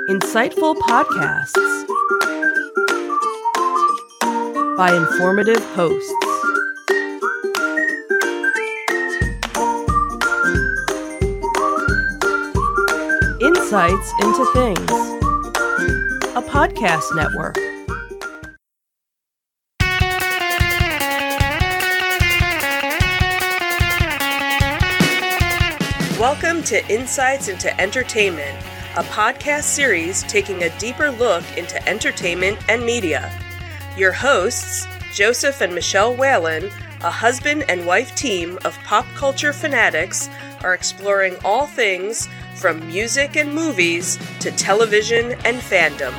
Insightful podcasts by informative hosts. Insights into Things, a podcast network. Welcome to Insights into Entertainment, a podcast series taking a deeper look into entertainment and media. Your hosts, Joseph and Michelle Whalen, a husband and wife team of pop culture fanatics, are exploring all things from music and movies to television and fandom.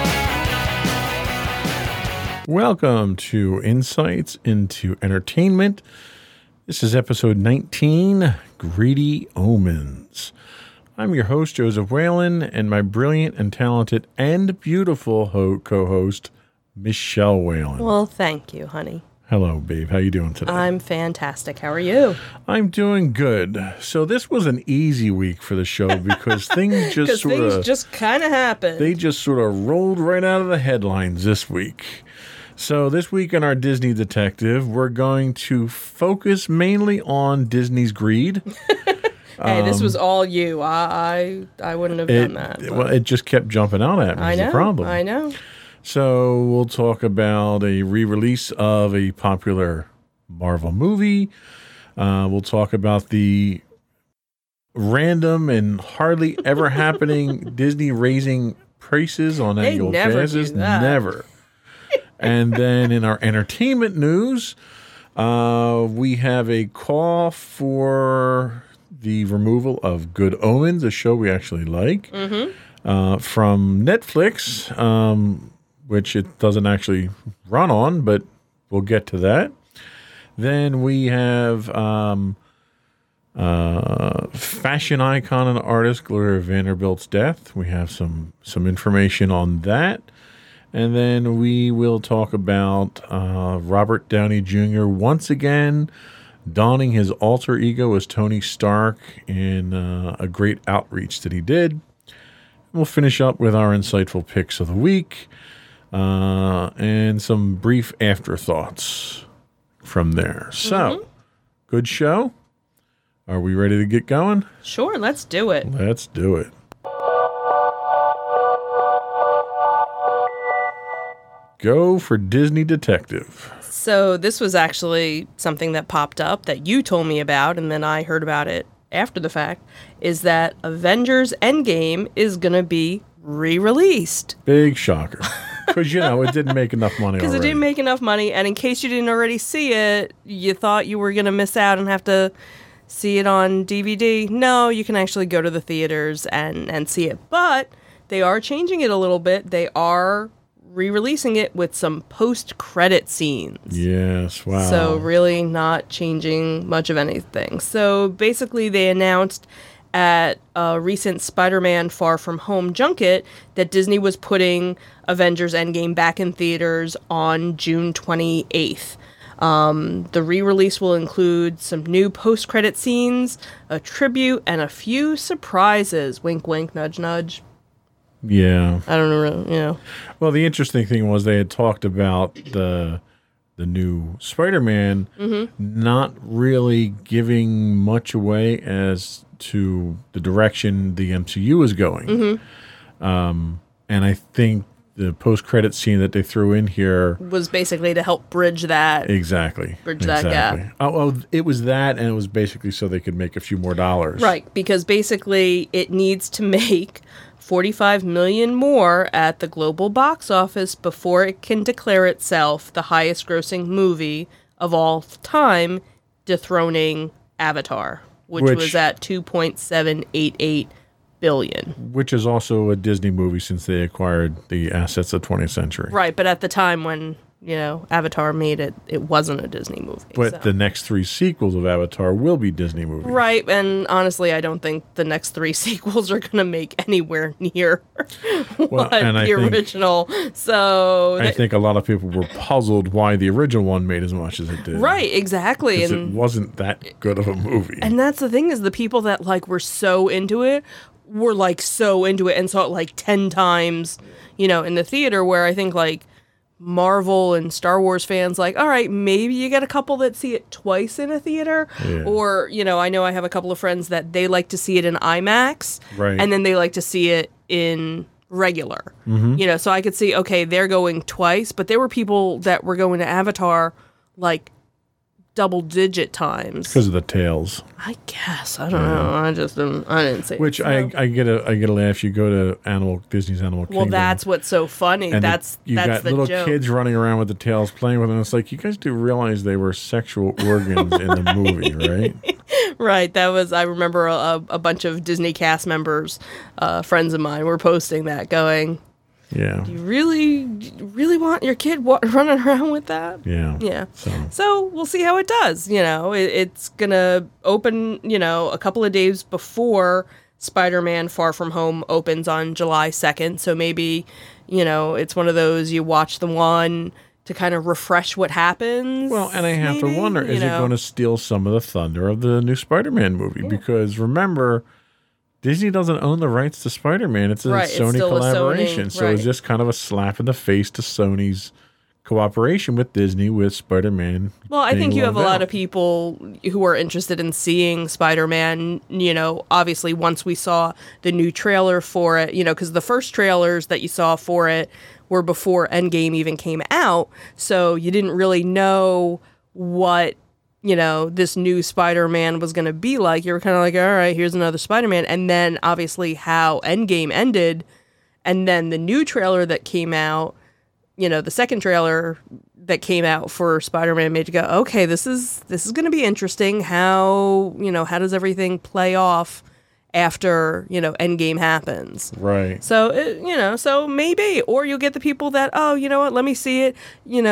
Welcome to Insights into Entertainment. This is episode 19, Greedy Omens. I'm your host, Joseph Whalen, and my brilliant and talented and beautiful co-host, Michelle Whalen. Well, thank you, honey. Hello, babe. How you doing today? I'm fantastic. How are you? I'm doing good. So this was an easy week for the show because things just kind of happened. They just sort of rolled right out of the headlines this week. So this week in our Disney Detective, we're going to focus mainly on Disney's greed. Hey, this was all you. I wouldn't have done that. Well, it just kept jumping out at me. I know. The problem. I know. So we'll talk about a re-release of a popular Marvel movie. We'll talk about the random and hardly ever happening Disney raising prices on annual passes. Never. And then in our entertainment news, we have a call for the removal of Good Omens, a show we actually like, from Netflix, which it doesn't actually run on, but we'll get to that. Then we have fashion icon and artist Gloria Vanderbilt's death. We have some information on that. And then we will talk about Robert Downey Jr. once again donning his alter ego as Tony Stark in a great outreach that he did. We'll finish up with our insightful picks of the week and some brief afterthoughts from there. So, good show. Are we ready to get going? Sure, let's do it. Let's do it. Go for Disney Detective. So this was actually something that popped up that you told me about, and then I heard about it after the fact, is that Avengers Endgame is going to be re-released. Big shocker. Because, it didn't make enough money Because it didn't make enough money, and in case you didn't already see it, you thought you were going to miss out and have to see it on DVD. No, you can actually go to the theaters and see it. But they are changing it a little bit. They are re-releasing it with some post-credit scenes. Yes, wow. So really not changing much of anything. So basically they announced at a recent Spider-Man Far From Home junket that Disney was putting Avengers Endgame back in theaters on June 28th. The re-release will include some new post-credit scenes, a tribute, and a few surprises. Wink, wink, nudge, nudge. Yeah. I don't know, Well, the interesting thing was they had talked about the new Spider-Man not really giving much away as to the direction the MCU is going. And I think the post-credit scene that they threw in here was basically to help bridge that. Exactly. That gap. Oh, it was that, and it was basically so they could make a few more dollars. Right, because basically it needs to make $45 million more at the global box office before it can declare itself the highest grossing movie of all time, dethroning Avatar, which was at $2.788 billion. Which is also a Disney movie since they acquired the assets of 20th Century. Right, but at the time when Avatar made it, it wasn't a Disney movie. But the next 3 sequels of Avatar will be Disney movies. Right, and honestly, I don't think the next 3 sequels are going to make anywhere near the original. So I think a lot of people were puzzled why the original one made as much as it did. Right, exactly. Because it wasn't that good of a movie. And that's the thing, is the people that were so into it were like so into it and saw it like 10 times, in the theater, where I think like Marvel and Star Wars fans, like, all right, maybe you get a couple that see it twice in a theater. Yeah. Or, I know I have a couple of friends that they like to see it in IMAX. Right. And then they like to see it in regular. So I could see, okay, they're going twice, but there were people that were going to Avatar like double-digit times. Because of the tails. I guess. I don't know. I didn't say Which it, so. I get a laugh. You go to Disney's Animal Kingdom. Well, that's what's so funny. And that's you got the little joke. kids running around with the tails playing with them. It's like, you guys do realize they were sexual organs in the movie, right? Right. That was, I remember a bunch of Disney cast members, friends of mine, were posting that, going, Yeah. do you really want your kid running around with that? Yeah. Yeah. So we'll see how it does. It's going to open, a couple of days before Spider-Man Far From Home opens on July 2nd. So maybe, it's one of those, you watch the one to kind of refresh what happens. Well, and I have to wonder, is it going to steal some of the thunder of the new Spider-Man movie? Yeah. Because remember, Disney doesn't own the rights to Spider-Man. It's a Sony collaboration. So is this kind of a slap in the face to Sony's cooperation with Disney with Spider-Man? Well, I think you have a lot of people who are interested in seeing Spider-Man, obviously once we saw the new trailer for it, because the first trailers that you saw for it were before Endgame even came out. So you didn't really know what this new Spider-Man was going to be like. You were kind of like, all right, here's another Spider-Man. And then obviously how Endgame ended, and then the new trailer that came out, the second trailer that came out for Spider-Man made you go, okay, this is going to be interesting. How does everything play off after, Endgame happens? Right. So, so maybe, or you'll get the people that, oh, you know what, let me see it,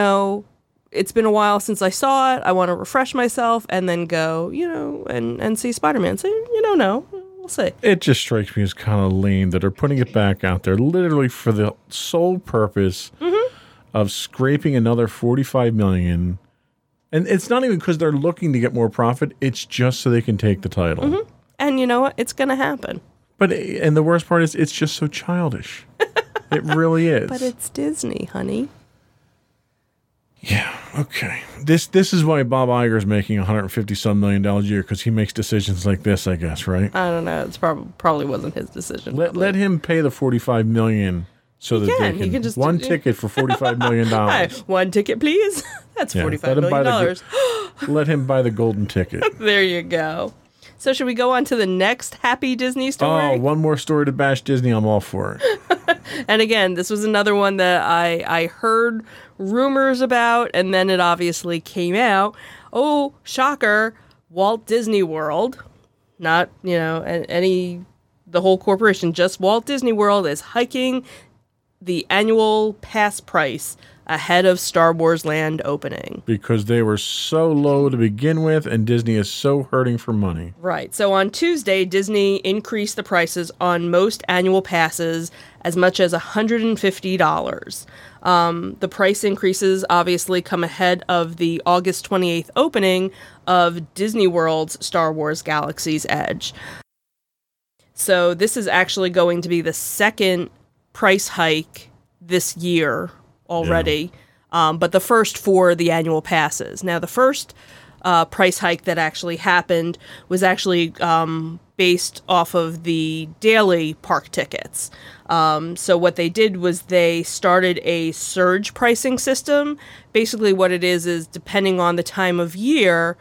it's been a while since I saw it. I want to refresh myself, and then go, and see Spider-Man. So you don't know. We'll see. It just strikes me as kind of lame that they're putting it back out there literally for the sole purpose of scraping another $45 million. And it's not even because they're looking to get more profit. It's just so they can take the title. Mm-hmm. And you know what? It's going to happen. And the worst part is it's just so childish. It really is. But it's Disney, honey. Yeah, okay. This is why Bob Iger's making $150-some million a year, because he makes decisions like this, I guess, right? I don't know. It's probably wasn't his decision. Let him pay the $45 million so that they can just one ticket for $45 million. Hi, one ticket, please. That's $45 million. Let him buy the golden ticket. There you go. So should we go on to the next happy Disney story? Oh, one more story to bash Disney. I'm all for it. And again, this was another one that I heard rumors about, and then it obviously came out. Oh, shocker, Walt Disney World, not, the whole corporation, just Walt Disney World is hiking the annual pass price ahead of Star Wars Land opening. Because they were so low to begin with, and Disney is so hurting for money. Right. So on Tuesday, Disney increased the prices on most annual passes as much as $150. The price increases obviously come ahead of the August 28th opening of Disney World's Star Wars Galaxy's Edge. So this is actually going to be the second price hike this year already, but the first for the annual passes. Now, the first price hike that actually happened was actually based off of the daily park tickets. So what they did was they started a surge pricing system. Basically what it is depending on the time of year,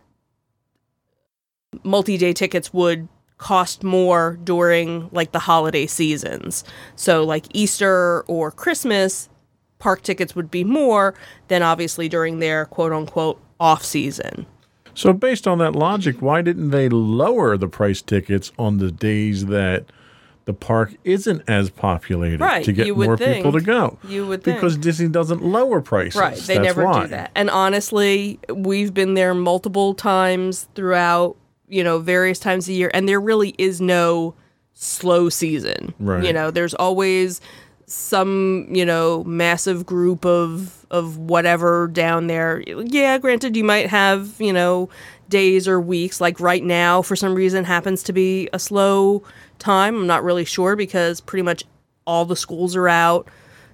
multi-day tickets would cost more during like the holiday seasons. So like Easter or Christmas, park tickets would be more than obviously during their quote-unquote off-season. So based on that logic, why didn't they lower the price tickets on the days that the park isn't as populated to get more people to go? You would think. Because Disney doesn't lower prices. Right, they never do that. And honestly, we've been there multiple times throughout, various times a year, and there really is no slow season. Right. There's always some, massive group of whatever down there. Yeah, granted, you might have, days or weeks. Like right now, for some reason, happens to be a slow time. I'm not really sure because pretty much all the schools are out.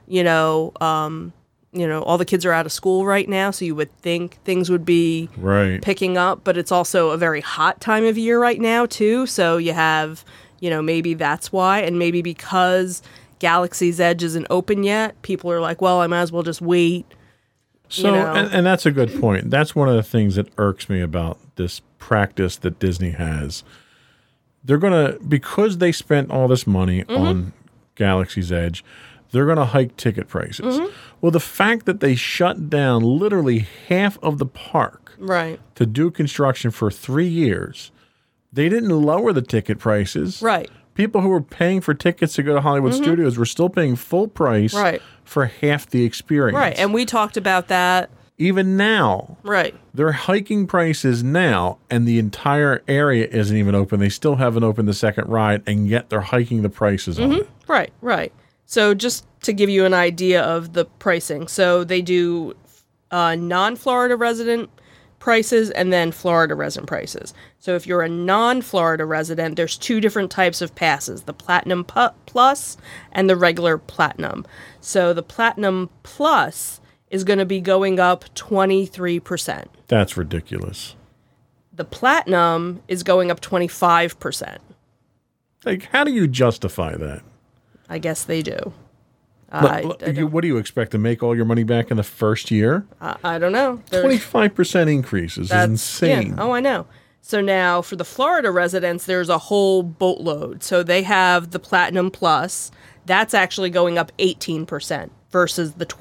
All the kids are out of school right now, so you would think things would be picking up. But it's also a very hot time of year right now too. So you have, maybe that's why, and maybe because Galaxy's Edge isn't open yet, people are like, well, I might as well just wait. So, and that's a good point. That's one of the things that irks me about this practice that Disney has. They're going to, because they spent all this money on Galaxy's Edge, they're going to hike ticket prices. Well, the fact that they shut down literally half of the park to do construction for 3 years, they didn't lower the ticket prices. Right. People who were paying for tickets to go to Hollywood Studios were still paying full price for half the experience. Right, and we talked about that. Even now, they're hiking prices now, and the entire area isn't even open. They still haven't opened the second ride, and yet they're hiking the prices on it. Right. So just to give you an idea of the pricing, so they do non-Florida resident prices and then Florida resident prices. So if you're a non-Florida resident, there's two different types of passes, the Platinum Plus and the regular Platinum. So the Platinum Plus is going to be going up 23%. That's ridiculous. The Platinum is going up 25%. Like, how do you justify that? I guess they do. What do you expect, to make all your money back in the first year? I don't know. 25% increases is insane. Yeah. Oh, I know. So now for the Florida residents, there's a whole boatload. So they have the Platinum Plus. That's actually going up 18% versus the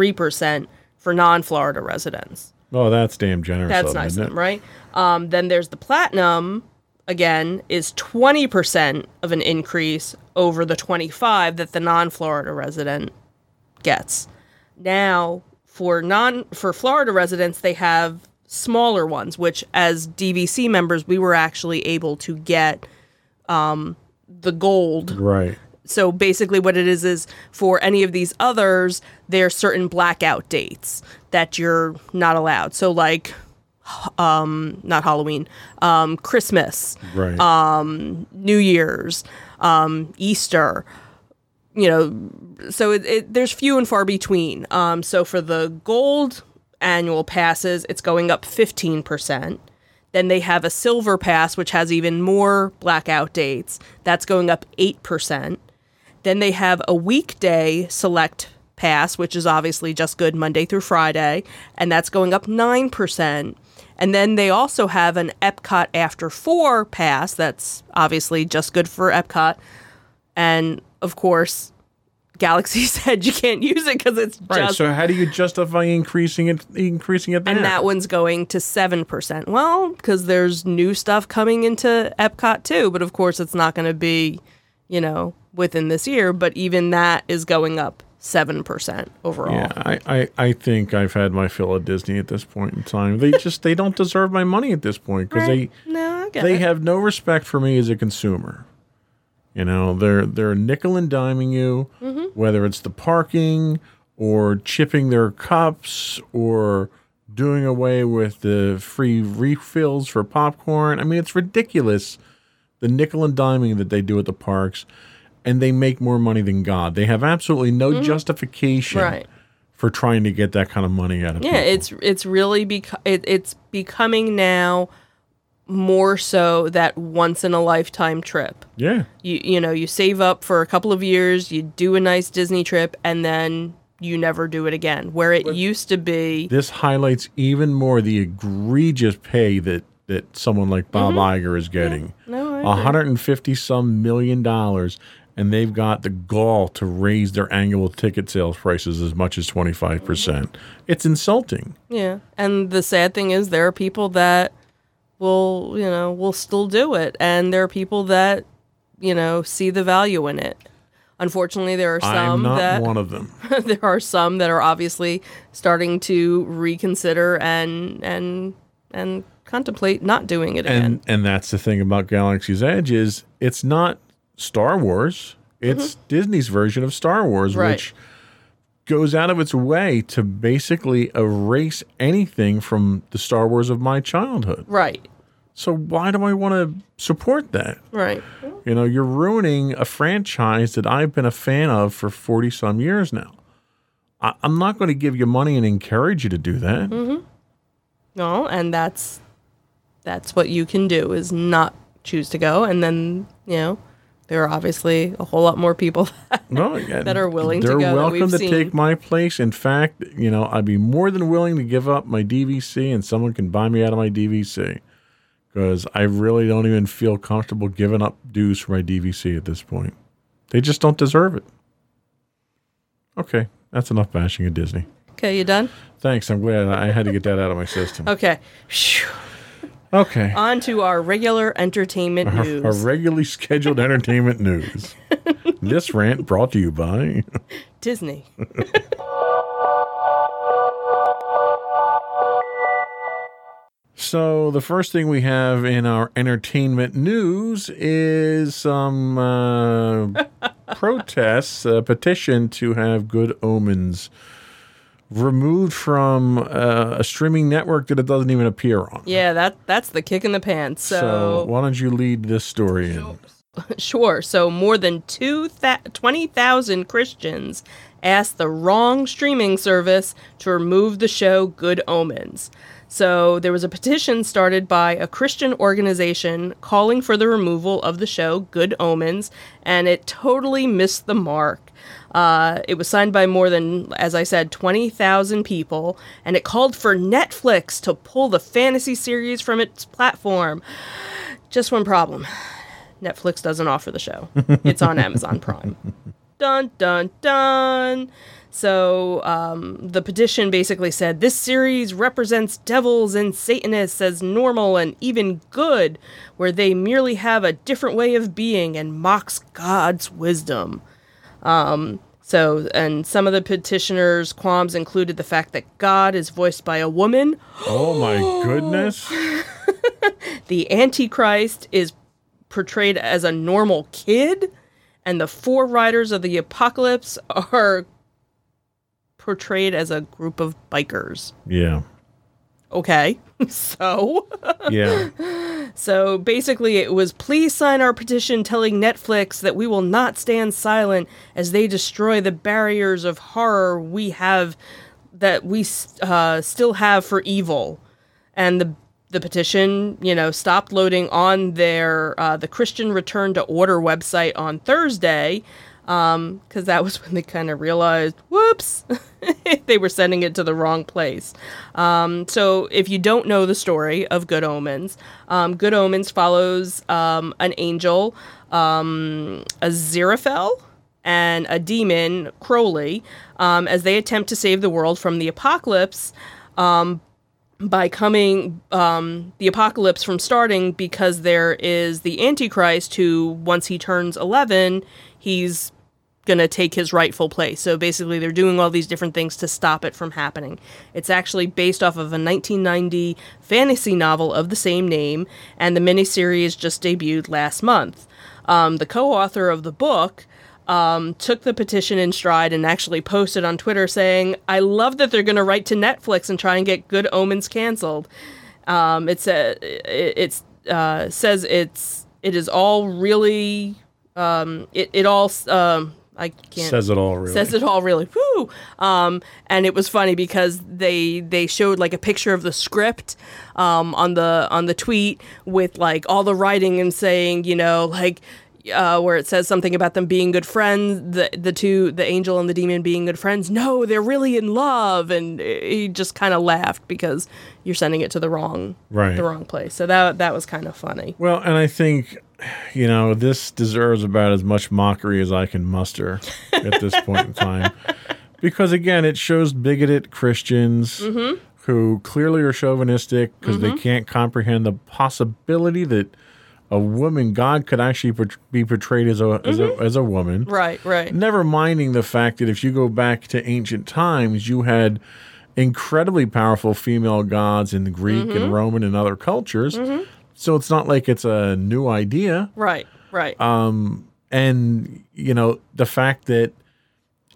23% for non-Florida residents. Oh, that's damn generous. That's nice of them, right? Then there's the Platinum, again, is 20% of an increase over the 25 that the non-Florida resident gets. Now, for Florida residents, they have smaller ones, which as DVC members, we were actually able to get the gold. Right. So basically what it is for any of these others, there's certain blackout dates that you're not allowed. So like not Halloween, Christmas, New Year's, Easter, so there's few and far between. So for the gold annual passes, it's going up 15%. Then they have a silver pass, which has even more blackout dates. That's going up 8%. Then they have a weekday select pass, which is obviously just good Monday through Friday, and that's going up 9%. And then they also have an Epcot After 4 pass that's obviously just good for Epcot. And, of course, Galaxy's Edge, you can't use it because it's just... Right, so how do you justify increasing it there? And that one's going to 7%. Well, because there's new stuff coming into Epcot, too. But, of course, it's not going to be, within this year. But even that is going up 7% overall. Yeah, I think I've had my fill of Disney at this point in time. They don't deserve my money at this point because they have no respect for me as a consumer. They're nickel and diming you, whether it's the parking or chipping their cups or doing away with the free refills for popcorn. I mean, it's ridiculous, the nickel and diming that they do at the parks. And they make more money than God. They have absolutely no justification for trying to get that kind of money out of people. Yeah, it's really it's becoming now more so that once in a lifetime trip. Yeah, you save up for a couple of years, you do a nice Disney trip, and then you never do it again. Where it used to be. This highlights even more the egregious pay that someone like Bob Iger is getting. Yeah. No, I agree. $150-some million. And they've got the gall to raise their annual ticket sales prices as much as 25%. It's insulting. Yeah, and the sad thing is there are people that will still do it, and there are people that see the value in it. Unfortunately, there are some I'm not one of them. There are some that are obviously starting to reconsider and contemplate not doing it again. And that's the thing about Galaxy's Edge is it's not Star Wars. It's Disney's version of Star Wars, which goes out of its way to basically erase anything from the Star Wars of my childhood. Right. So why do I want to support that? Right. You know, you're ruining a franchise that I've been a fan of for 40 some years now. I'm not going to give you money and encourage you to do that. Mm-hmm. No, and that's what you can do, is not choose to go. And then, you know, there are obviously a whole lot more people that are willing to go. They're welcome to seen. take my place. In fact, you know, I'd be more than willing to give up my DVC and someone can buy me out of my DVC, because I really don't even feel comfortable giving up dues for my DVC at this point. They just don't deserve it. Okay, that's enough bashing of Disney. Okay, you done? Thanks. I'm glad I had to get that out of my system. Okay. Phew. Okay. On to our regular entertainment news. Our regularly scheduled entertainment news. This rant brought to you by Disney. So the first thing we have in our entertainment news is some protests, a petition to have Good Omens removed from a streaming network that it doesn't even appear on. Yeah, that's the kick in the pants. So why don't you lead this story in? Sure. So more than 20,000 Christians asked the wrong streaming service to remove the show Good Omens. So there was a petition started by a Christian organization calling for the removal of the show Good Omens, and it totally missed the mark. It was signed by more than, as I said, 20,000 people, and it called for Netflix to pull the fantasy series from its platform. Just one problem. Netflix doesn't offer the show. It's on Amazon Prime. Dun, dun, dun. So the petition basically said, this series represents devils and Satanists as normal and even good, where they merely have a different way of being and mocks God's wisdom. And some of the petitioners' qualms included the fact that God is voiced by a woman. Oh my goodness. The Antichrist is portrayed as a normal kid, and the four riders of the apocalypse are portrayed as a group of bikers. Yeah. Okay. So. Yeah. So basically it was, please sign our petition telling Netflix that we will not stand silent as they destroy the barriers of horror we have, that we still have for evil. And the petition, stopped loading on their the Christian Return to Order website on Thursday, because that was when they kind of realized, whoops, they were sending it to the wrong place. So if you don't know the story of Good Omens, Good Omens follows an angel, Aziraphale, and a demon, Crowley, as they attempt to save the world from the apocalypse, by coming the apocalypse from starting, because there is the Antichrist who, once he turns 11, he's going to take his rightful place. So basically they're doing all these different things to stop it from happening. It's actually based off of a 1990 fantasy novel of the same name, and the miniseries just debuted last month. The co-author of the book took the petition in stride and actually posted on Twitter saying, I love that they're going to write to Netflix and try and get Good Omens canceled. It says it is all really, it all, I can't. Says it all really. Says it all really. Woo! And it was funny because they showed like a picture of the script on the tweet with like all the writing and saying, where it says something about them being good friends, the angel and the demon being good friends. No, they're really in love, and he just kind of laughed because you're sending it to the wrong place. So that was kind of funny. Well, and I think, this deserves about as much mockery as I can muster at this point in time, because again, it shows bigoted Christians who clearly are chauvinistic because they can't comprehend the possibility that a woman, God could actually be portrayed as a woman. Right. Never minding the fact that if you go back to ancient times, you had incredibly powerful female gods in the Greek and Roman and other cultures. So it's not like it's a new idea. Right. And, the fact that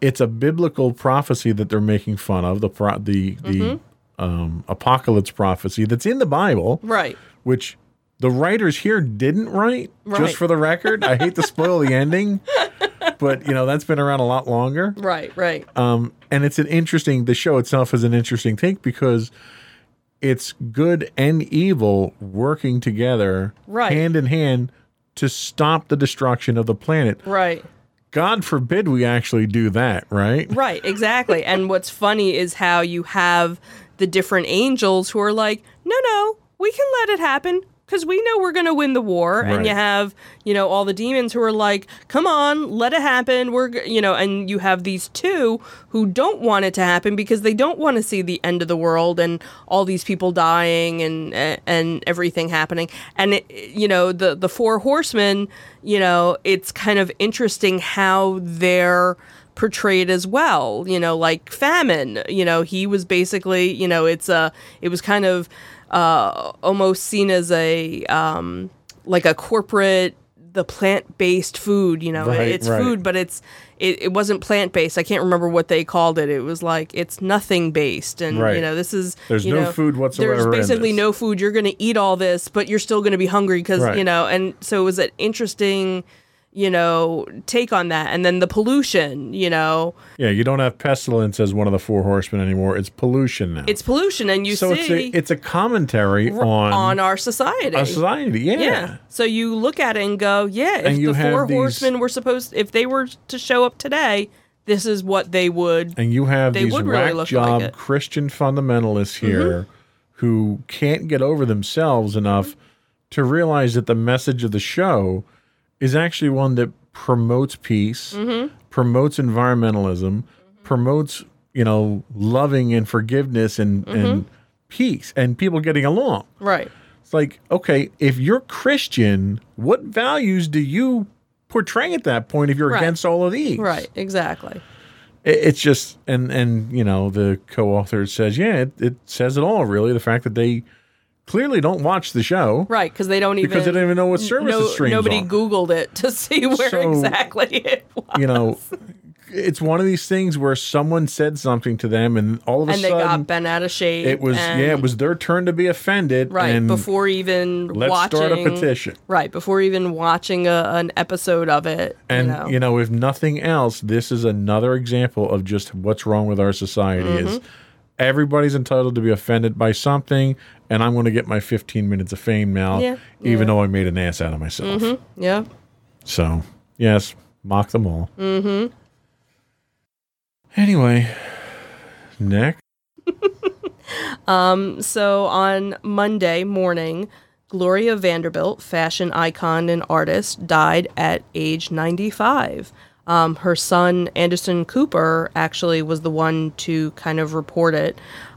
it's a biblical prophecy that they're making fun of, the apocalypse prophecy that's in the Bible, Right. which the writers here didn't write. Right. Just for the record, I hate to spoil the ending, but that's been around a lot longer. Right. Right. And it's the show itself is an interesting take because it's good and evil working together, Right. hand in hand, to stop the destruction of the planet. Right. God forbid we actually do that, right? Right, exactly. And what's funny is how you have the different angels who are like, no, we can let it happen because we know we're going to win the war. Right. And you have, all the demons who are like, come on, let it happen. And you have these two who don't want it to happen because they don't want to see the end of the world and all these people dying and everything happening. And, the four horsemen, it's kind of interesting how they're portrayed as well, like famine, he was basically, it was kind of almost seen as a like a corporate, the plant-based food, it's right. food, but it wasn't plant-based. I can't remember what they called it. It was like, it's nothing based. And, Right. this is, There's no food whatsoever. There's basically in this. no food. You're going to eat all this, but you're still going to be hungry because, Right. and so it was an interesting, take on that. And then the pollution, Yeah, you don't have pestilence as one of the four horsemen anymore. It's pollution now. It's pollution, and you see it's a commentary on our society. our society. Yeah. So you look at it and go, if you the have four these- horsemen were if they were to show up today, this is what they would. And you have They these would really whack look job like it. Christian fundamentalists here who can't get over themselves enough to realize that the message of the show is actually one that promotes peace, promotes environmentalism, promotes, loving and forgiveness and peace and people getting along. Right. It's like, okay, if you're Christian, what values do you portray at that point if you're Right. against all of these? Right. Exactly. It's just, and the co-author says, it says it all, really. The fact that they clearly don't watch the show. Right, because they don't Because they don't even know what service it streams Nobody on. Googled it to see where So, exactly it was. It's one of these things where someone said something to them and all of a And they sudden got bent out of shape. it was it was their turn to be offended. Right, and before even let's watching. start a petition. Right, before even watching an episode of it. And if nothing else, this is another example of just what's wrong with our society is everybody's entitled to be offended by something, and I'm going to get my 15 minutes of fame now, even though I made an ass out of myself. Yeah. So, yes, mock them all. Anyway, next. So on Monday morning, Gloria Vanderbilt, fashion icon and artist, died at age 95. Her son, Anderson Cooper, actually was the one to kind of report it.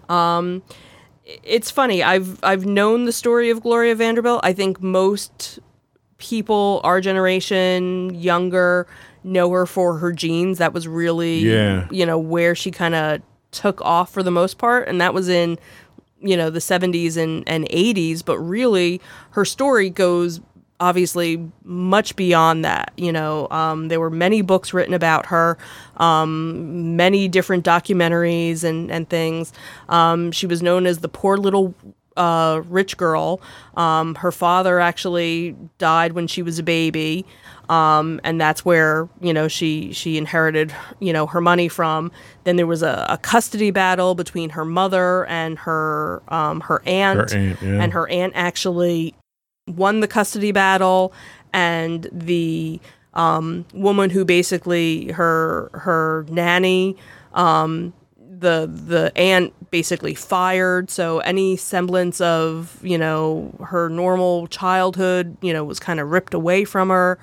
It's funny. I've known the story of Gloria Vanderbilt. I think most people, our generation, younger, know her for her jeans. That was really, where she kind of took off for the most part. And that was in, the 70s and 80s. But really, her story goes obviously much beyond that. There were many books written about her, many different documentaries and things. She was known as the poor little rich girl. Her father actually died when she was a baby. And that's where, she inherited, her money from. Then there was a custody battle between her mother and her aunt. Her aunt, And her aunt actually won the custody battle. And the woman who basically, her nanny, the aunt basically fired. So any semblance of, her normal childhood, was kind of ripped away from her.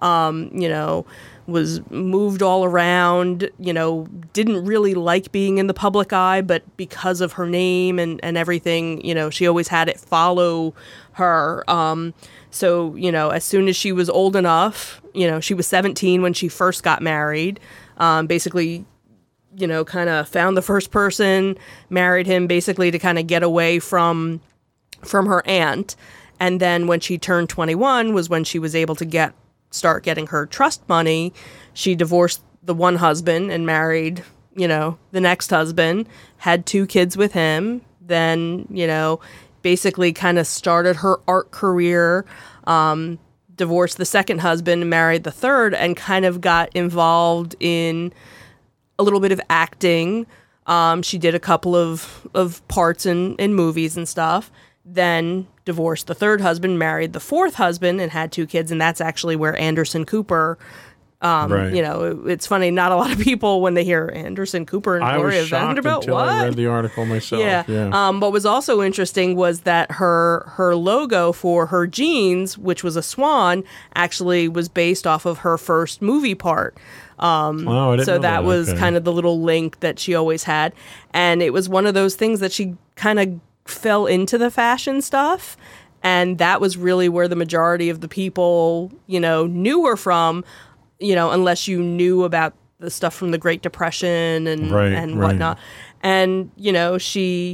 Was moved all around, didn't really like being in the public eye, but because of her name and everything, she always had it follow her. So, as soon as she was old enough, she was 17 when she first got married, basically, kind of found the first person, married him basically to kind of get away from her aunt. And then when she turned 21 was when she was able to start getting her trust money. She divorced the one husband and married, the next husband, had 2 kids with him, then, basically kind of started her art career, divorced the second husband, married the third, and kind of got involved in a little bit of acting. She did a couple of parts in movies and stuff, then divorced the third husband, married the fourth husband, and had 2 kids, and that's actually where Anderson Cooper... Right. It's funny. Not a lot of people, when they hear Anderson Cooper and Gloria Vanderbilt, until I read the article myself. Yeah. What was also interesting was that her logo for her jeans, which was a swan, actually was based off of her first movie part. I didn't know that was okay. kind of the little link that she always had, and it was one of those things that she kind of fell into the fashion stuff, and that was really where the majority of the people, knew her from. Unless you knew about the stuff from the Great Depression and whatnot. And, she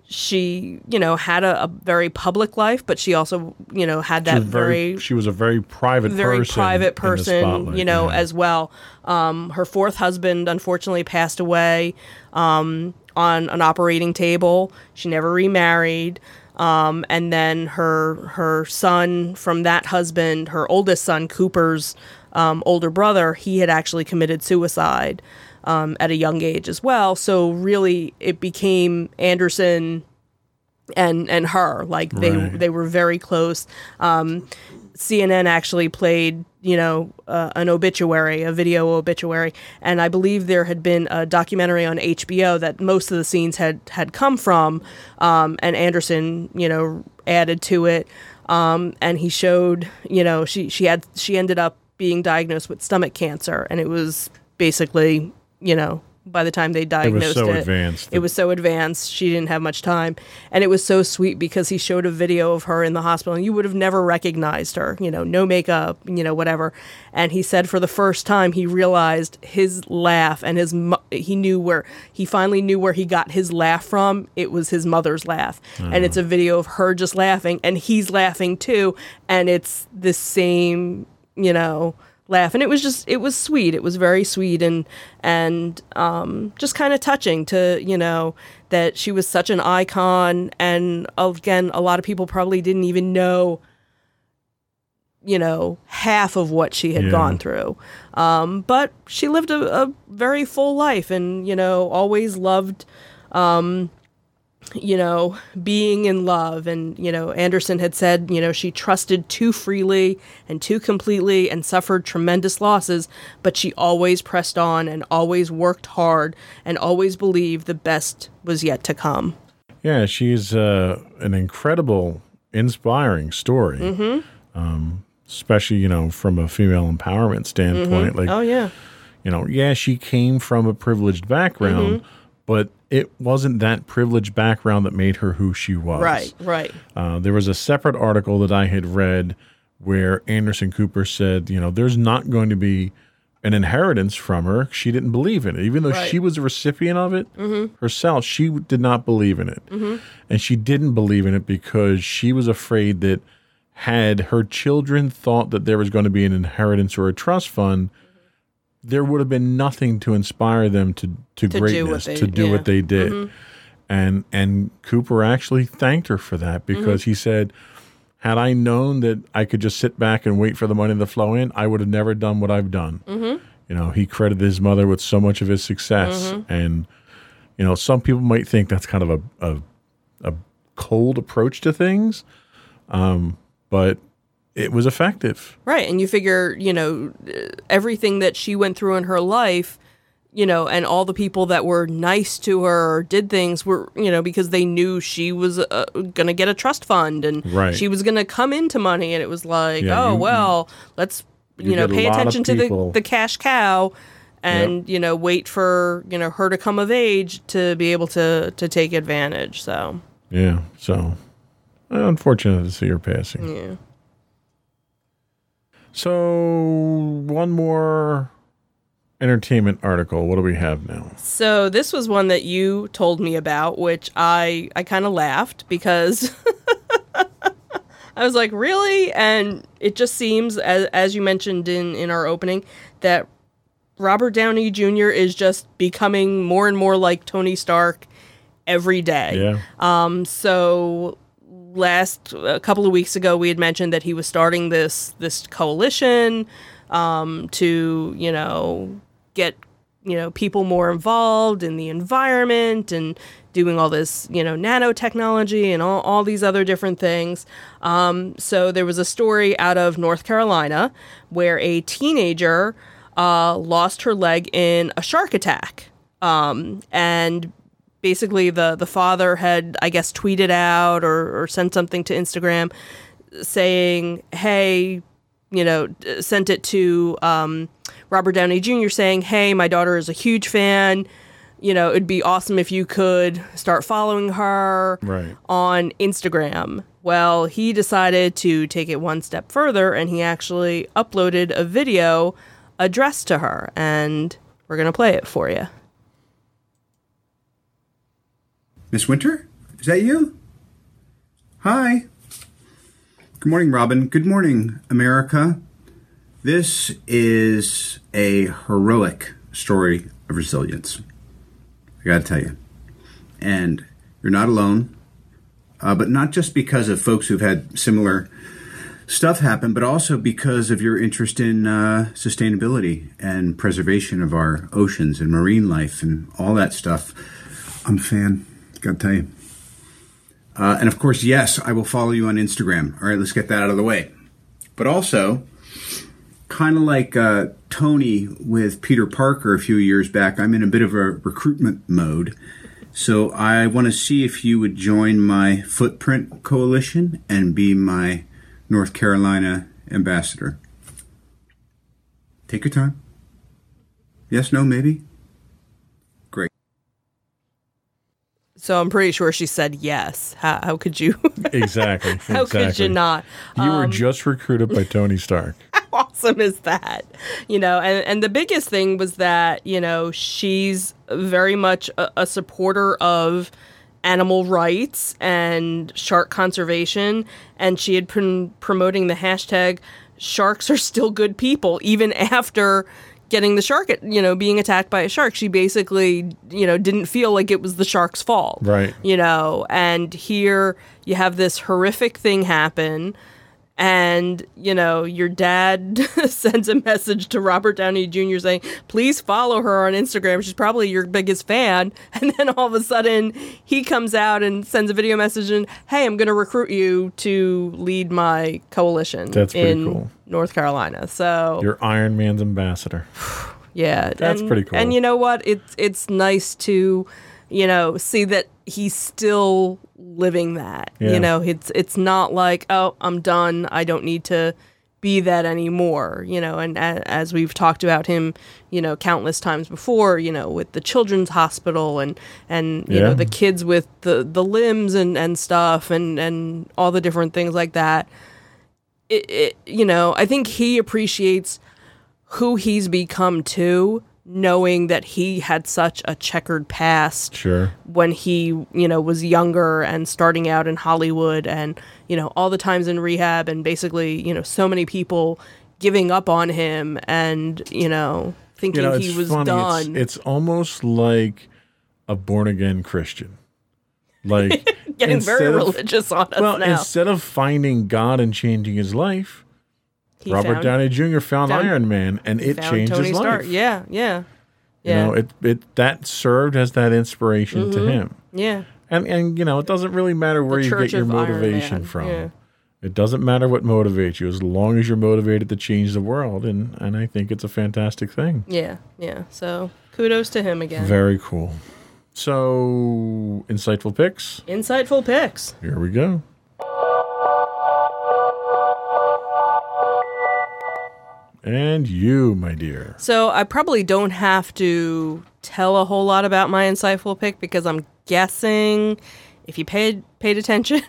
had a very public life, but she also, had that she was a very private person, as well. Her fourth husband, unfortunately, passed away on an operating table. She never remarried. And then her son from that husband, her oldest son, Cooper's older brother, he had actually committed suicide at a young age as well. So really, it became Anderson and her. Like they were very close. CNN actually played, an obituary, a video obituary, and I believe there had been a documentary on HBO that most of the scenes had come from, and Anderson, added to it, and he showed, she ended up being diagnosed with stomach cancer, and it was basically, by the time they diagnosed it was so advanced, she didn't have much time. And it was so sweet because he showed a video of her in the hospital, and you would have never recognized her, no makeup, whatever. And he said for the first time he realized his laugh and he finally knew where he got his laugh from. It was his mother's laugh. And it's a video of her just laughing, and he's laughing too, and it's the same, laugh. And it was sweet. It was very sweet and just kind of touching to, that she was such an icon. And again, a lot of people probably didn't even know, half of what she had gone through. But she lived a very full life and, always loved, being in love. And, Anderson had said, she trusted too freely and too completely and suffered tremendous losses, but she always pressed on and always worked hard and always believed the best was yet to come. Yeah, she's an incredible, inspiring story, especially, from a female empowerment standpoint. She came from a privileged background, but it wasn't that privileged background that made her who she was. Right. There was a separate article that I had read where Anderson Cooper said, there's not going to be an inheritance from her. She didn't believe in it. Even though she was a recipient of it herself, she did not believe in it. And she didn't believe in it because she was afraid that had her children thought that there was going to be an inheritance or a trust fund, there would have been nothing to inspire them to greatness, to do what they did. And Cooper actually thanked her for that because he said, had I known that I could just sit back and wait for the money to flow in, I would have never done what I've done. He credited his mother with so much of his success. And, some people might think that's kind of a cold approach to things, but it was effective. Right. And you figure, everything that she went through in her life, and all the people that were nice to her or did things were, because they knew she was going to get a trust fund and she was going to come into money. And it was like, let's, pay attention to the cash cow and, wait for, her to come of age to be able to take advantage. So, yeah. So unfortunate to see her passing. Yeah. So, one more entertainment article. What do we have now? So, this was one that you told me about, which I kind of laughed because I was like, really? And it just seems, as you mentioned in our opening, that Robert Downey Jr. is just becoming more and more like Tony Stark every day. Yeah. So a couple of weeks ago, we had mentioned that he was starting this coalition to, get, people more involved in the environment and doing all this, nanotechnology and all these other different things. So there was a story out of North Carolina where a teenager lost her leg in a shark attack. And basically the father had, I guess, tweeted out or sent something to Instagram saying, hey, sent it to Robert Downey Jr. saying, hey, my daughter is a huge fan. It'd be awesome if you could start following her on Instagram. Well, he decided to take it one step further, and he actually uploaded a video addressed to her, and we're going to play it for you. Miss Winter? Is that you? Hi. Good morning, Robin. Good morning, America. This is a heroic story of resilience. I gotta tell you. And you're not alone, but not just because of folks who've had similar stuff happen, but also because of your interest in sustainability and preservation of our oceans and marine life and all that stuff. I'm a fan, gotta tell you. And of course, yes, I will follow you on Instagram. All right, let's get that out of the way. But also, kind of like Tony with Peter Parker a few years back, I'm in a bit of a recruitment mode. So I want to see if you would join my Footprint Coalition and be my North Carolina ambassador. Take your time. Yes, no, maybe? Great. So I'm pretty sure she said yes. How could you? Exactly. How could you not? You were just recruited by Tony Stark. How awesome is that? And the biggest thing was that, she's very much a supporter of animal rights and shark conservation. And she had been promoting the hashtag sharks are still good people, even after getting the shark, being attacked by a shark. She basically, didn't feel like it was the shark's fault. Right. And here you have this horrific thing happen. And, your dad sends a message to Robert Downey Jr. saying, please follow her on Instagram. She's probably your biggest fan. And then all of a sudden he comes out and sends a video message and, hey, I'm going to recruit you to lead my coalition. That's pretty cool. North Carolina. So you're Iron Man's ambassador. Yeah. That's pretty cool. And you know what? It's nice to, see that he's still living that. Yeah. It's not like, oh, I'm done, I don't need to be that anymore. And as we've talked about him, countless times before, with the children's hospital and the kids with the limbs and stuff and all the different things like that. I think he appreciates who he's become too, knowing that he had such a checkered past. Sure. When he, was younger and starting out in Hollywood and, all the times in rehab and basically, so many people giving up on him and, thinking he was funny. done. It's almost like a born-again Christian. Like getting very religious on us now. Instead of finding God and changing his life, Robert Downey Jr. found Iron Man, and it changed his life. Yeah. It that served as that inspiration to him. Yeah. And it doesn't really matter where you get your motivation from. Yeah. It doesn't matter what motivates you, as long as you're motivated to change the world, and I think it's a fantastic thing. Yeah. So kudos to him again. Very cool. So, insightful picks? Insightful picks. Here we go. And you, my dear. So I probably don't have to tell a whole lot about my insightful pick because I'm guessing if you paid attention,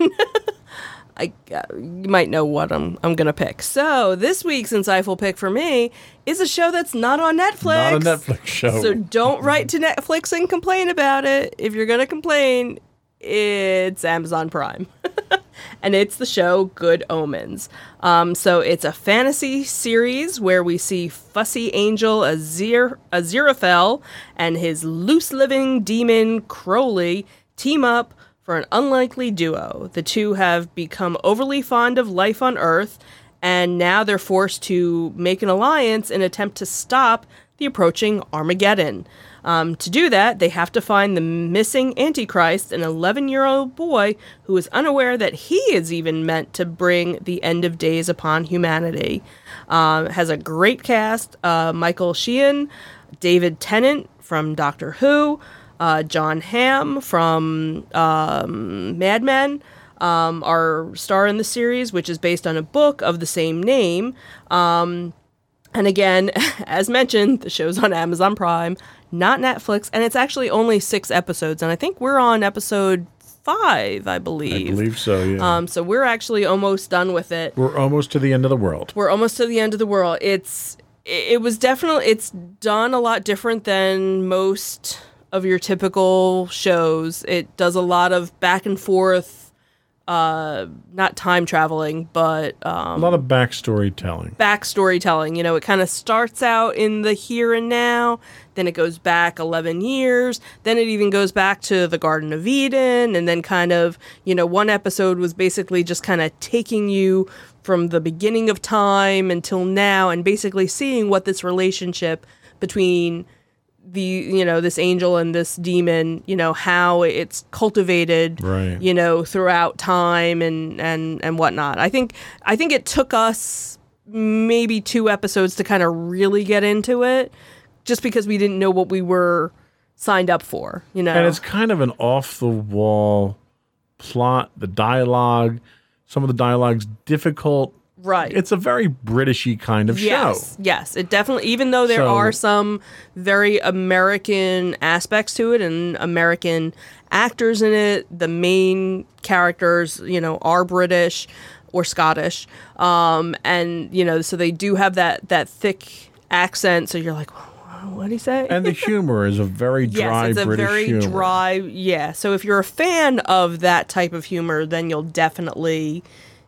you might know what I'm going to pick. So this week's insightful pick for me is a show that's not on Netflix. Not a Netflix show. So don't write to Netflix and complain about it. If you're going to complain, It's Amazon Prime. And it's the show Good Omens. So it's a fantasy series where we see fussy angel Aziraphale and his loose-living demon Crowley team up for an unlikely duo. The two have become overly fond of life on Earth, and now they're forced to make an alliance in an attempt to stop the approaching Armageddon. To do that, they have to find the missing Antichrist, an 11-year-old boy who is unaware that he is even meant to bring the end of days upon humanity. Has a great cast: Michael Sheehan, David Tennant from Doctor Who, John Hamm from Mad Men, our star in the series, which is based on a book of the same name. And again, as mentioned, the show's on Amazon Prime, not Netflix, and it's actually only 6 episodes, and I think we're on episode 5, I believe. I believe so, yeah. So we're actually almost done with it. We're almost to the end of the world. It's done a lot different than most of your typical shows. It does a lot of back and forth, not time traveling, but a lot of backstory telling. You know, it kind of starts out in the here and now, then it goes back 11 years, then it even goes back to the Garden of Eden, and then kind of, you know, one episode was basically just kind of taking you from the beginning of time until now, and basically seeing what this relationship between this angel and this demon, you know, how it's cultivated, right, you know, throughout time and whatnot. I think it took us maybe 2 episodes to kind of really get into it, just because we didn't know what we were signed up for, you know. And it's kind of an off-the-wall plot. The dialogue, some of the dialogue's difficult. Right. It's a very Britishy kind of show. Yes, it definitely, even though there are some very American aspects to it and American actors in it, the main characters, you know, are British or Scottish. And, you know, so they do have that thick accent, so you're like, what did he say? And the humor is a very dry British humor. Yes, it's a very dry, yeah. So if you're a fan of that type of humor, then you'll definitely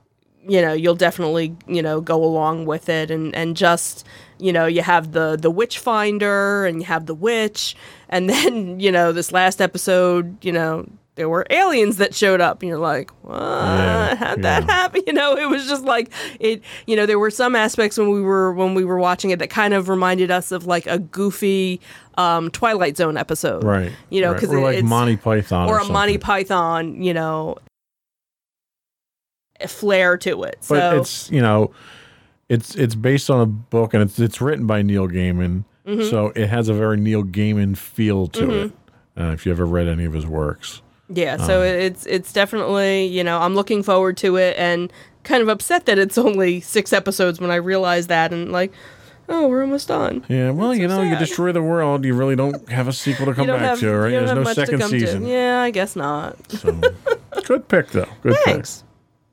go along with it, and just, you know, you have the witch finder and you have the witch, and then, you know, this last episode, you know, there were aliens that showed up, and you're like, what? How'd that happen? You know, it was just like it. You know, there were some aspects when we were watching it that kind of reminded us of like a goofy Twilight Zone episode, right? You know, because or like Monty Python or a something. Monty Python, you know, flair to it. But so it's, you know, it's based on a book, and it's written by Neil Gaiman, so it has a very Neil Gaiman feel to it. If you ever read any of his works. Yeah, so it's definitely, you know, I'm looking forward to it, and kind of upset that it's only 6 episodes when I realized that, and like, oh, we're almost done. Yeah, well, That's you so know, sad. you destroy the world, you really don't have a sequel to come back to, right? There's no second season. Yeah, I guess not. So, good pick, though. Good Thanks. pick.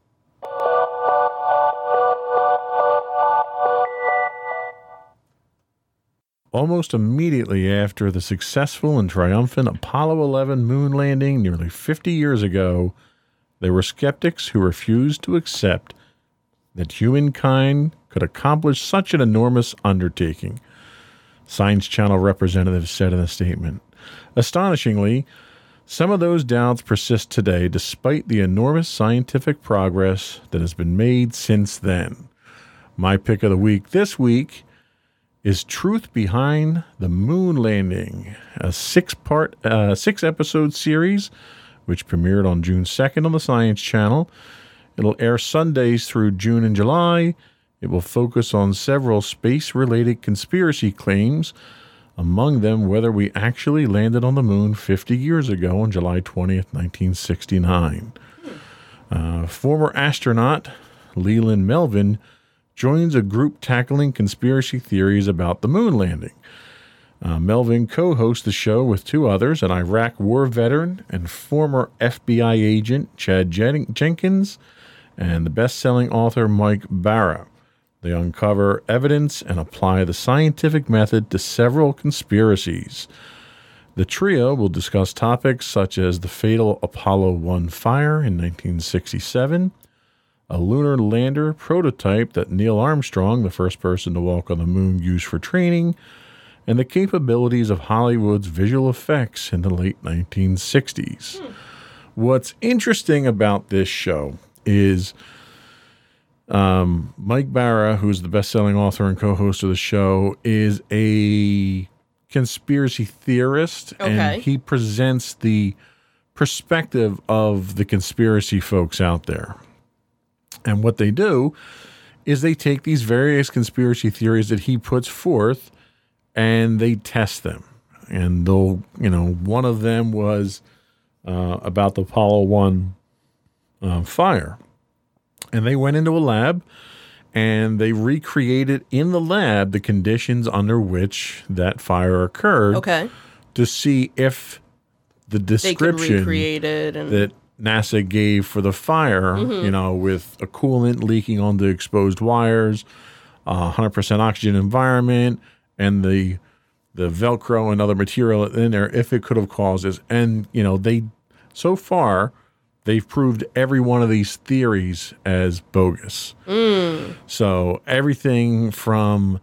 Almost immediately after the successful and triumphant Apollo 11 moon landing nearly 50 years ago, there were skeptics who refused to accept that humankind could accomplish such an enormous undertaking, Science Channel representatives said in a statement. Astonishingly, some of those doubts persist today despite the enormous scientific progress that has been made since then. My pick of the week this week is Truth Behind the Moon Landing, a 6-episode series which premiered on June 2nd on the Science Channel. It'll air Sundays through June and July. It will focus on several space-related conspiracy claims, among them whether we actually landed on the moon 50 years ago on July 20th, 1969. Former astronaut Leland Melvin joins a group tackling conspiracy theories about the moon landing. Melvin co-hosts the show with 2 others, an Iraq war veteran and former FBI agent Chad Jenkins, and the best-selling author Mike Barra. They uncover evidence and apply the scientific method to several conspiracies. The trio will discuss topics such as the fatal Apollo 1 fire in 1967, a lunar lander prototype that Neil Armstrong, the first person to walk on the moon, used for training, and the capabilities of Hollywood's visual effects in the late 1960s. What's interesting about this show is Mike Barra, who's the best-selling author and co-host of the show, is a conspiracy theorist, and he presents the perspective of the conspiracy folks out there. And what they do is they take these various conspiracy theories that he puts forth and they test them. And they'll, one of them was about the Apollo 1 fire. And they went into a lab and they recreated in the lab the conditions under which that fire occurred to see if the description that NASA gave for the fire, with a coolant leaking onto exposed wires, 100% oxygen environment, and the Velcro and other material in there, if it could have caused this. And, so far, they've proved every one of these theories as bogus. So everything from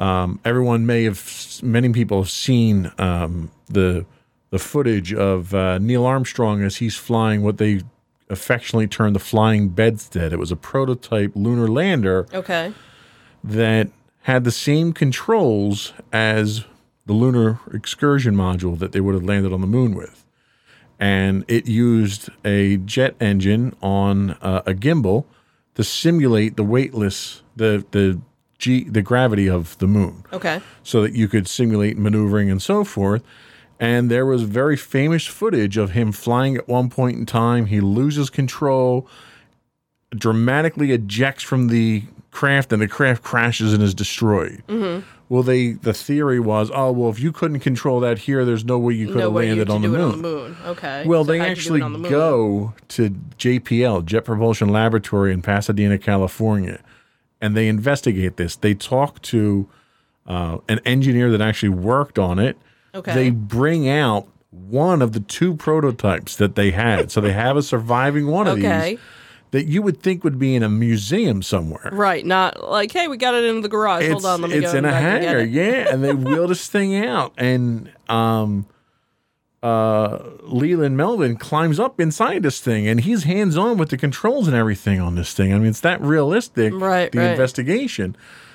many people have seen the footage of Neil Armstrong as he's flying what they affectionately termed the flying bedstead. It was a prototype lunar lander that had the same controls as the lunar excursion module that they would have landed on the moon with. And it used a jet engine on a gimbal to simulate the the gravity of the moon. So that you could simulate maneuvering and so forth. And there was very famous footage of him flying at one point in time. He loses control, dramatically ejects from the craft, and the craft crashes and is destroyed. Well, the theory was, if you couldn't control that here, there's no way you could have landed on the moon. Well, they actually go to JPL, Jet Propulsion Laboratory in Pasadena, California, and they investigate this. They talk to an engineer that actually worked on it. They bring out one of the two prototypes that they had. So they have a surviving one of these that you would think would be in a museum somewhere. Right, not like, hey, we got it in the garage. Hold on, let me go. It's in a hangar, and they wheel this thing out. And Leland Melvin climbs up inside this thing, and he's hands-on with the controls and everything on this thing. I mean, it's that realistic, the investigation.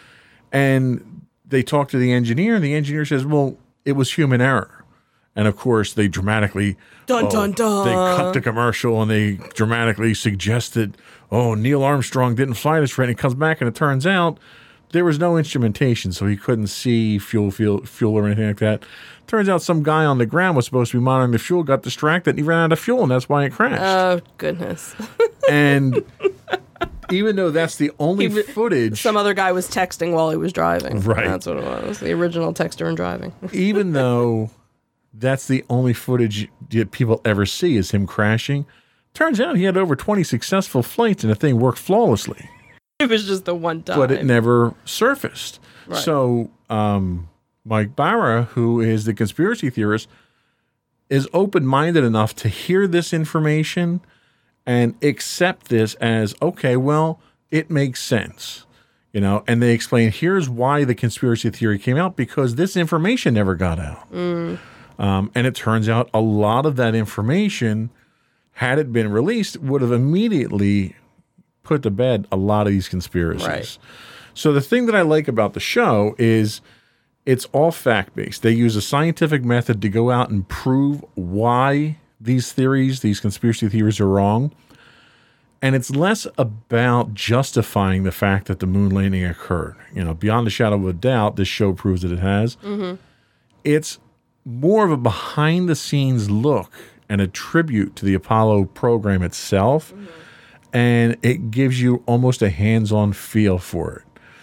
And they talk to the engineer, and the engineer says, well, it was human error. And, of course, they dramatically... Dun, dun, dun. They cut the commercial, and they dramatically suggested, Neil Armstrong didn't fly this right. And he comes back, and it turns out there was no instrumentation, so he couldn't see fuel or anything like that. Turns out some guy on the ground was supposed to be monitoring the fuel, got distracted, and he ran out of fuel, and that's why it crashed. Oh, goodness. And even though that's the only footage... Some other guy was texting while he was driving. Right. That's what it was. The original texter and driving. Even though that's the only footage people ever see is him crashing, turns out he had over 20 successful flights and the thing worked flawlessly. It was just the one time. But it never surfaced. Right. So Mike Barra, who is the conspiracy theorist, is open-minded enough to hear this information and accept this as, okay, well, it makes sense. And they explain, here's why the conspiracy theory came out, because this information never got out. And it turns out a lot of that information, had it been released, would have immediately put to bed a lot of these conspiracies. Right. So the thing that I like about the show is it's all fact-based. They use a scientific method to go out and prove why these conspiracy theories are wrong. And it's less about justifying the fact that the moon landing occurred. Beyond a shadow of a doubt, this show proves that it has. It's more of a behind-the-scenes look and a tribute to the Apollo program itself. And it gives you almost a hands-on feel for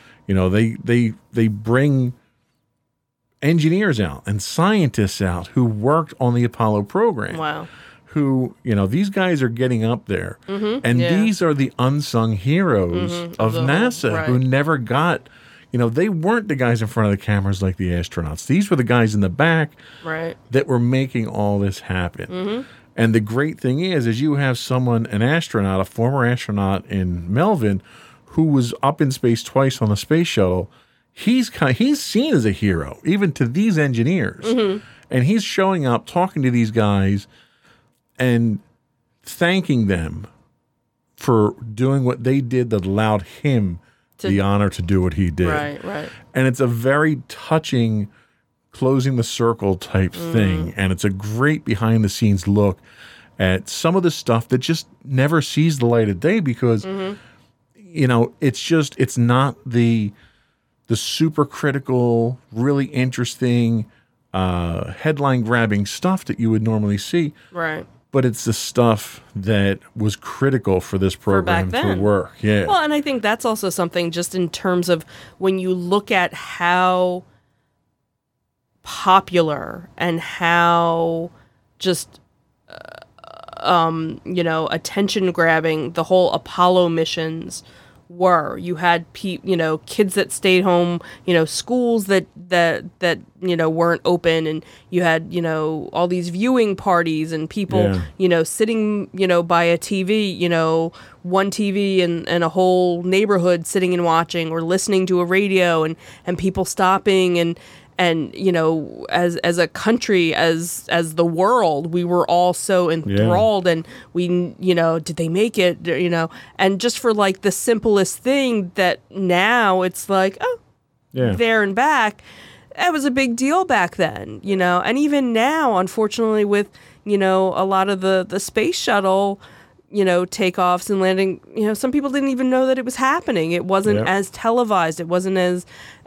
it. They bring engineers out and scientists out who worked on the Apollo program. Wow. Who, these guys are getting up there. And these are the unsung heroes of NASA who never got they weren't the guys in front of the cameras like the astronauts. These were the guys in the back Right. that were making all this happen. And the great thing is you have someone, an astronaut, a former astronaut in Melvin, who was up in space twice on the space shuttle. He's seen as a hero, even to these engineers. And he's showing up, talking to these guys, and thanking them for doing what they did that allowed him the honor to do what he did. Right. And it's a very touching closing the circle type thing. And it's a great behind the scenes look at some of the stuff that just never sees the light of day because, it's not the super critical, really interesting, headline grabbing stuff that you would normally see. Right. But it's the stuff that was critical for this program to work. Yeah. Well, and I think that's also something just in terms of when you look at how popular and how just, attention grabbing the whole Apollo missions were. You had kids that stayed home, schools that weren't open, and you had all these viewing parties and people sitting by a TV, one TV and a whole neighborhood sitting and watching or listening to a radio and people stopping and as a country, as the world, we were all so enthralled and we, did they make it, and just for like the simplest thing that now it's like, there and back, that was a big deal back then, and even now, unfortunately, with, a lot of the space shuttle, takeoffs and landing, some people didn't even know that it was happening. It wasn't as televised. It wasn't as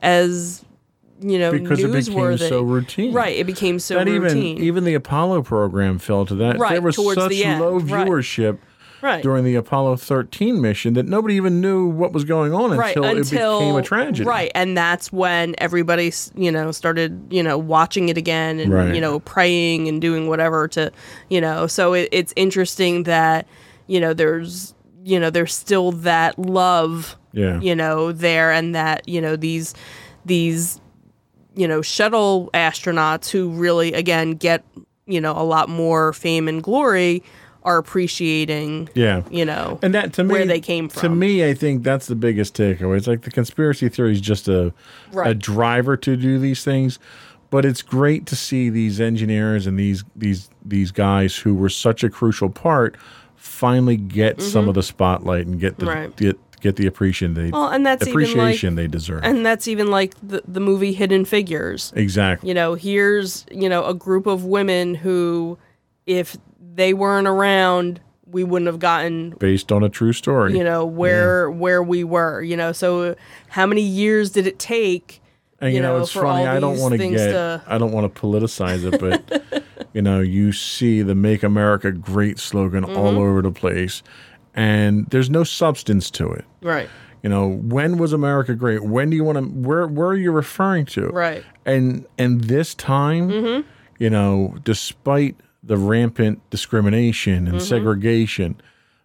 because newsworthy. It became so routine. Right, it became so routine. Even the Apollo program fell to that. Right, there was towards such the end. low viewership during the Apollo 13 mission that nobody even knew what was going on until it became a tragedy. Right, and that's when everybody, started, watching it again and, praying and doing whatever to, so it's interesting that, there's still that love, there, and that, these shuttle astronauts who really, again, get, a lot more fame and glory are appreciating, and that to me, where they came from. To me, I think that's the biggest takeaway. It's like the conspiracy theory is just a driver to do these things, but it's great to see these engineers and these guys who were such a crucial part finally get some of the spotlight and get the get the appreciation they deserve. And that's even like the movie Hidden Figures. Exactly. Here's, a group of women who, if they weren't around, we wouldn't have gotten... Based on a true story. Where we were, so how many years did it take, and, it's for funny, all I don't want to politicize it, but, you see the Make America Great slogan all over the place. And there's no substance to it. Right. When was America great? When do you want to? Where are you referring to? Right. And this time, despite the rampant discrimination and segregation,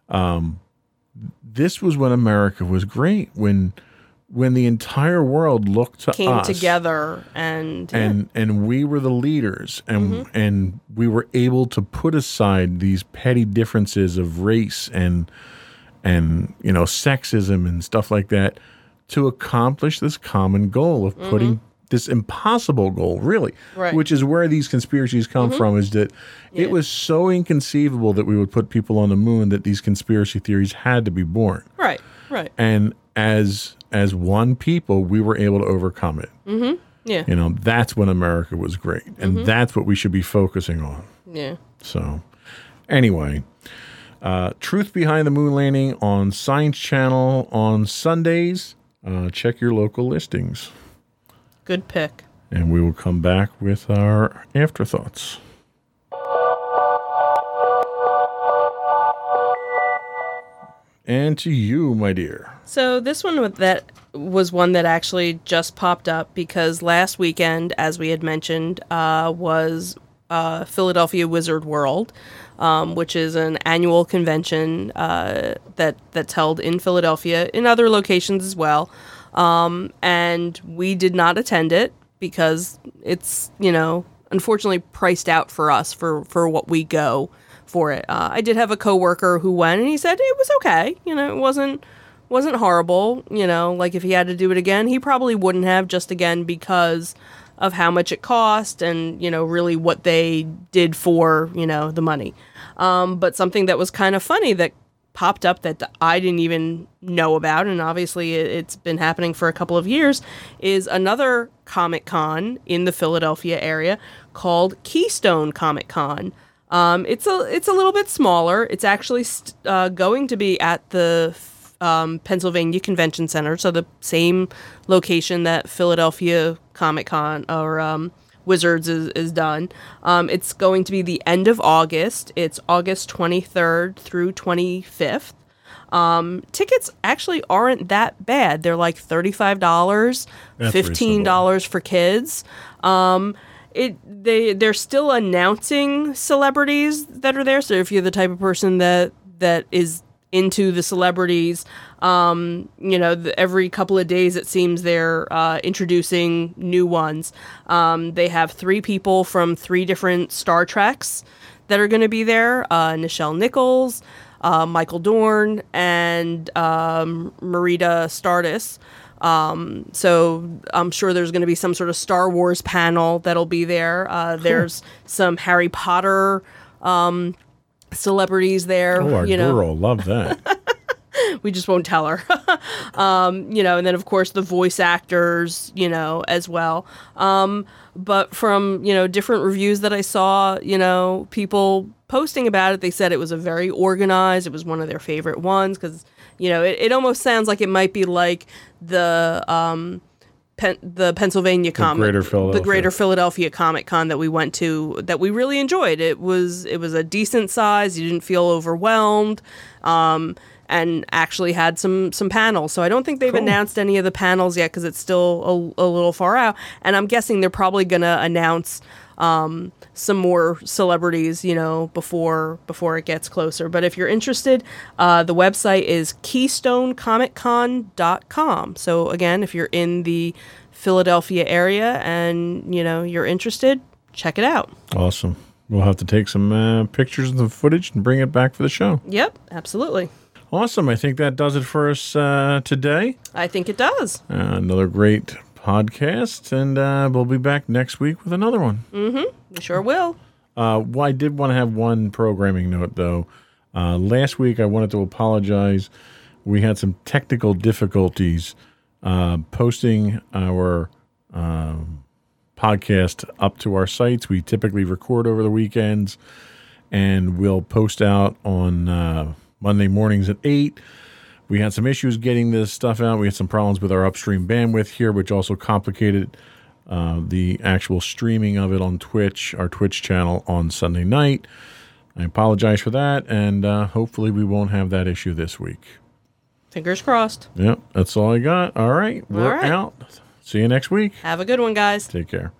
this was when America was great. When the entire world looked to us, came together, and we were the leaders, and we were able to put aside these petty differences of race and sexism and stuff like that to accomplish this common goal of putting this impossible goal, really, which is where these conspiracies come from, is that it was so inconceivable that we would put people on the moon that these conspiracy theories had to be born. Right. And as one people, we were able to overcome it. Yeah. That's when America was great. And that's what we should be focusing on. Yeah. So, anyway, Truth Behind the Moon Landing on Science Channel on Sundays. Check your local listings. Good pick. And we will come back with our afterthoughts. And to you, my dear. So this one was one that actually just popped up because last weekend, as we had mentioned, was Philadelphia Wizard World, which is an annual convention that's held in Philadelphia, in other locations as well. And we did not attend it because it's, unfortunately priced out for us for what we go for it. I did have a coworker who went and he said it was okay. It wasn't horrible. Like if he had to do it again, he probably wouldn't have, just again because of how much it cost and, really what they did for, the money. But something that was kind of funny that popped up that I didn't even know about, and obviously it's been happening for a couple of years, is another Comic-Con in the Philadelphia area called Keystone Comic-Con. It's a little bit smaller. It's actually going to be at the Pennsylvania Convention Center, so the same location that Philadelphia Comic-Con or Wizards is done. It's going to be the end of August. It's August 23rd through 25th. Tickets actually aren't that bad. They're like $35, That's $15 for kids. They're still announcing celebrities that are there. So if you're the type of person that is into the celebrities, every couple of days it seems they're introducing new ones. They have 3 people from 3 different Star Treks that are going to be there. Nichelle Nichols, Michael Dorn, and Marita Stardust. So I'm sure there's going to be some sort of Star Wars panel that'll be there. Cool. There's some Harry Potter celebrities there. Oh, our girl, love that. We just won't tell her. And then of course the voice actors, as well. But from, different reviews that I saw, people posting about it, they said it was a very organized, it was one of their favorite ones because, it almost sounds like it might be like the Pennsylvania the Greater Philadelphia Comic Con that we went to, that we really enjoyed. It was a decent size. You didn't feel overwhelmed, and actually had some panels. So I don't think they've announced any of the panels yet because it's still a little far out. And I'm guessing they're probably going to announce some more celebrities, before it gets closer. But if you're interested, the website is KeystoneComicCon.com. So again, if you're in the Philadelphia area and, you're interested, check it out. Awesome. We'll have to take some pictures of the footage and bring it back for the show. Yep, absolutely. Awesome. I think that does it for us today. I think it does. Another great podcast, and we'll be back next week with another one. Mm-hmm. We sure will. I did want to have one programming note, though. Last week, I wanted to apologize. We had some technical difficulties posting our podcast up to our sites. We typically record over the weekends, and we'll post out on Monday mornings at 8. We had some issues getting this stuff out. We had some problems with our upstream bandwidth here, which also complicated the actual streaming of it on Twitch, our Twitch channel on Sunday night. I apologize for that, and hopefully we won't have that issue this week. Fingers crossed. Yep, that's all I got. All right, we're out. See you next week. Have a good one, guys. Take care.